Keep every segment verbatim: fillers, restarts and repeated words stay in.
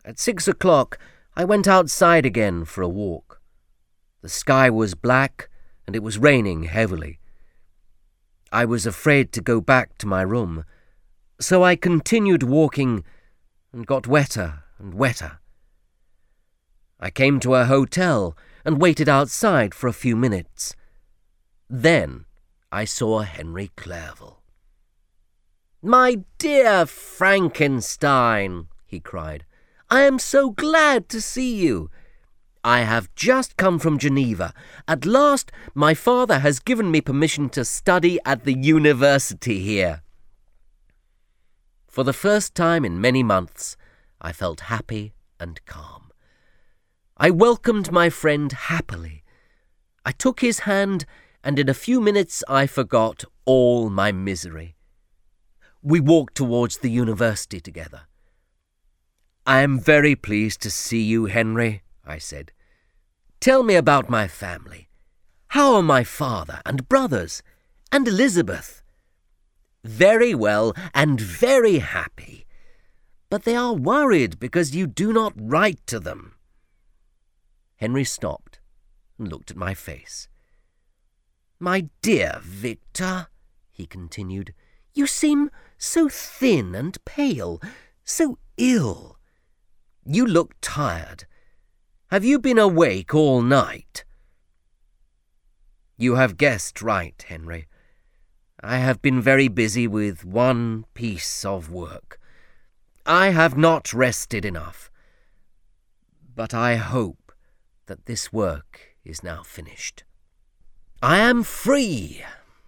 At six o'clock, I went outside again for a walk. The sky was black, and it was raining heavily. I was afraid to go back to my room, so I continued walking and got wetter and wetter. I came to a hotel and waited outside for a few minutes. Then I saw Henry Clerval. "My dear Frankenstein," he cried, "I am so glad to see you. I have just come from Geneva. At last my father has given me permission to study at the university here." For the first time in many months, I felt happy and calm. I welcomed my friend happily. I took his hand, and in a few minutes I forgot all my misery. We walked towards the university together. "I am very pleased to see you, Henry," I said. "Tell me about my family. How are my father and brothers, and Elizabeth?" "Very well and very happy. But they are worried because you do not write to them." Henry stopped and looked at my face. "My dear Victor," he continued, "you seem so thin and pale, so ill. You look tired. Have you been awake all night?" "You have guessed right, Henry. I have been very busy with one piece of work. I have not rested enough. But I hope that this work is now finished. I am free."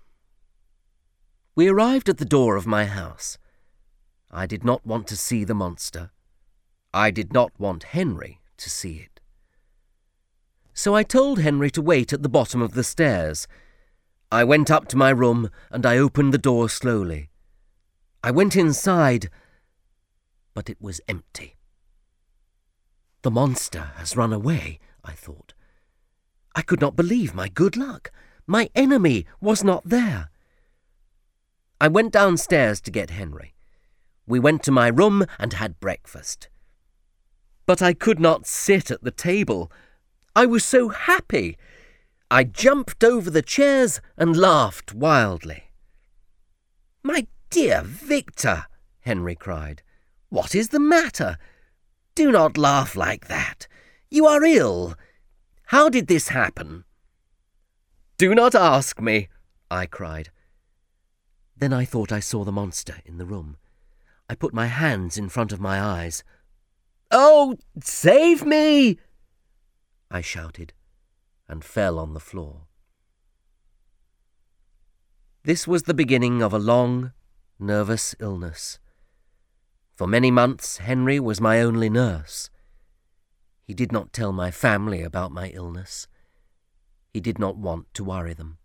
We arrived at the door of my house. I did not want to see the monster. I did not want Henry to see it. So I told Henry to wait at the bottom of the stairs. I went up to my room and I opened the door slowly. I went inside, but it was empty. "The monster has run away," I thought. I could not believe my good luck. My enemy was not there. I went downstairs to get Henry. We went to my room and had breakfast. But I could not sit at the table. I was so happy. I jumped over the chairs and laughed wildly. "My dear Victor," Henry cried, "what is the matter? Do not laugh like that. You are ill. How did this happen?" "Do not ask me," I cried. Then I thought I saw the monster in the room. I put my hands in front of my eyes. "Oh, save me!" I shouted, and fell on the floor. This was the beginning of a long, nervous illness. For many months Henry was my only nurse. He did not tell my family about my illness. He did not want to worry them.